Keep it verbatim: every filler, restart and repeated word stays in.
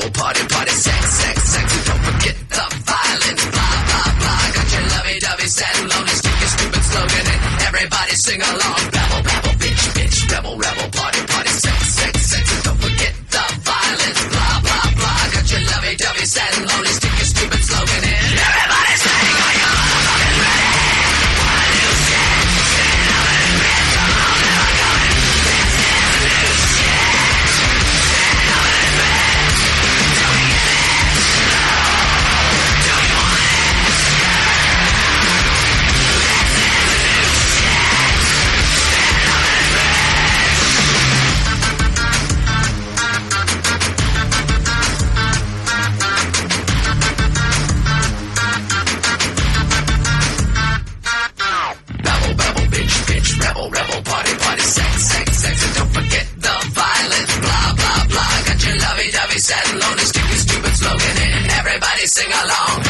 rebel, party, party, sex, sex, sex, and don't forget the violence, blah, blah, blah. Got your lovey-dovey, sad and lonely, stupid, stupid slogan, and everybody sing along. Rebel, rebel, bitch, bitch, rebel, rebel, party, party, sex, sex, sex, and don't forget the violence, blah, blah, blah. Got your lovey-dovey, sad and lonely, stupid, stupid slogan, and everybody sing, are you fucking ready? Wanna do shit, stand up and admit, come on, never going, let's do shit. Rebel, rebel, party, party, sex, sex, sex, and don't forget the violence, blah, blah, blah. Got your lovey-dovey, sad and lonely, stupid, stupid slogan, and everybody sing along.